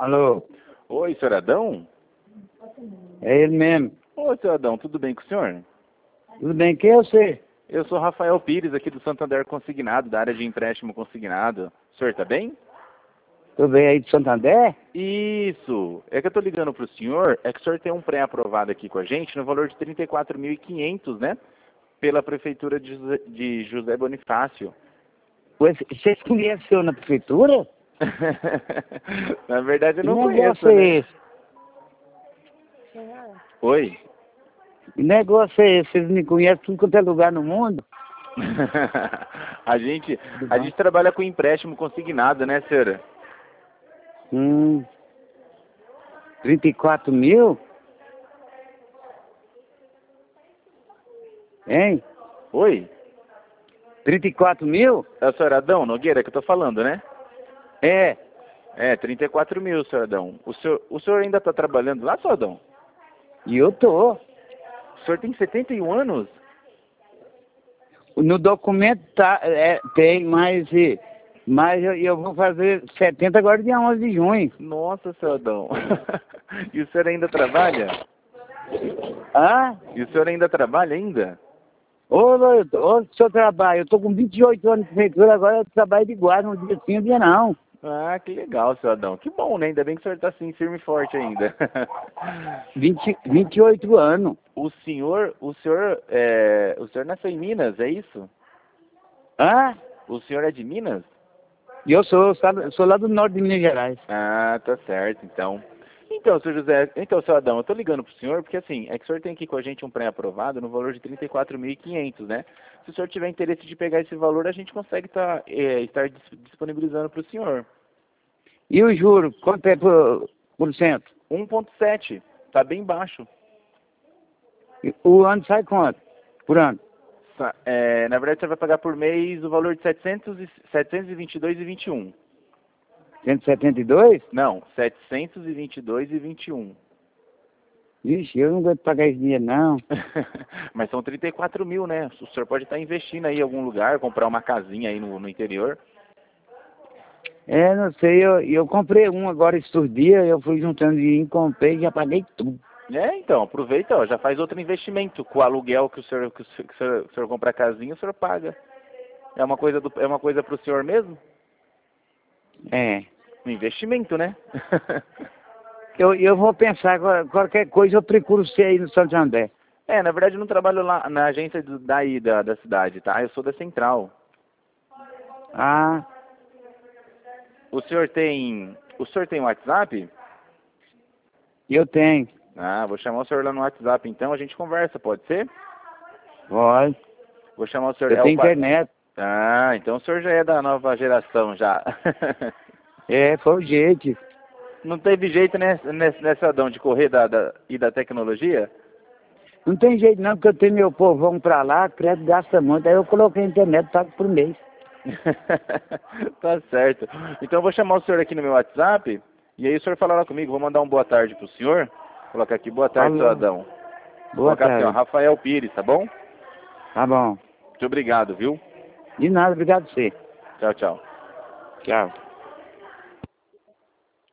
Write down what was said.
Alô, Oi, senhor Adão? é ele mesmo. Oi, senhor Adão, tudo bem com o senhor? Tudo bem? Quem é você? Eu sou Rafael Pires, aqui do Santander Consignado, da área de empréstimo consignado. O senhor tá bem? Tudo bem aí de Santander? Isso! É que eu tô ligando pro senhor, é que o senhor tem um pré-aprovado aqui com a gente no valor de 34.500, né? Pela Prefeitura de José Bonifácio. Você se conheceu na prefeitura? Na verdade eu Que não negócio conheço, é né? esse? Oi? Que negócio é esse? Vocês me conhecem tudo quanto é lugar no mundo? a gente, Tudo a bom? gente trabalha com empréstimo consignado, né, senhora? 34 mil? Hein? Oi? 34 mil? É o senhor Adão Nogueira que eu tô falando, né? É. É, 34 mil, senhor Adão. O senhor ainda está trabalhando lá, senhor Adão? E eu tô. O senhor tem 71 anos? No documento tá, tem, mas eu vou fazer 70 agora dia 11 de junho. Nossa, senhor Adão. E o senhor ainda trabalha? Ah? E o senhor ainda trabalha ainda? Ô, seu trabalho, eu tô com 28 anos de prefeitura, agora eu trabalho de guarda, um dia sim, um dia não. Ah, que legal, senhor Adão. Que bom, né? Ainda bem que o senhor está assim, firme e forte ainda. 28 anos. O senhor nasceu em Minas, é isso? Ah? O senhor é de Minas? E eu sou, sabe, sou lá do norte de Minas Gerais. Ah, tá certo, então. Então, senhor José, então, senhor Adão, eu tô ligando pro senhor porque, assim, é que o senhor tem aqui com a gente um pré-aprovado no valor de 34.500, né? Se o senhor tiver interesse de pegar esse valor, a gente consegue estar disponibilizando pro senhor. E o juro, quanto é por cento? 1,7, tá bem baixo. O ano sai quanto? Por ano? Na verdade, você vai pagar por mês o valor de 722,21. 172? Não, 722,21. Vixe, eu não aguento pagar esse dinheiro, não. Mas são 34 mil, né? O senhor pode estar investindo aí em algum lugar, comprar uma casinha aí no interior. É, não sei, eu comprei um agora esses dias, eu fui juntando dinheiro, comprei e já paguei tudo. É, então, aproveita, ó, já faz outro investimento. Com o aluguel que o senhor compra a casinha, o senhor paga. É uma coisa pro senhor mesmo? É. Um investimento, né? Eu vou pensar, qualquer coisa eu procuro você aí no Santander. Na verdade eu não trabalho lá na agência daí da cidade, tá? Eu sou da Central. Ah, O senhor tem WhatsApp? eu tenho. Ah, vou chamar o senhor lá no WhatsApp então, a gente conversa, pode ser? Pode. Vou chamar o senhor. Eu tenho internet. Ah, então o senhor já é da nova geração já. É, foi o jeito. Não teve jeito, né, nessa Adão, de correr e da tecnologia? Não tem jeito não, porque eu tenho meu povão pra lá, crédito gasta muito. Aí eu coloquei a internet, pago por mês. Tá certo. Então eu vou chamar o senhor aqui no meu WhatsApp, e aí o senhor falará comigo. Vou mandar um boa tarde pro senhor. Vou colocar aqui, boa tarde, seu Alô. Adão. Vou Boa colocar assim, ó, tarde. Rafael Pires, tá bom? Tá bom. Muito obrigado, viu? De nada, obrigado a você. Tchau, tchau. Tchau.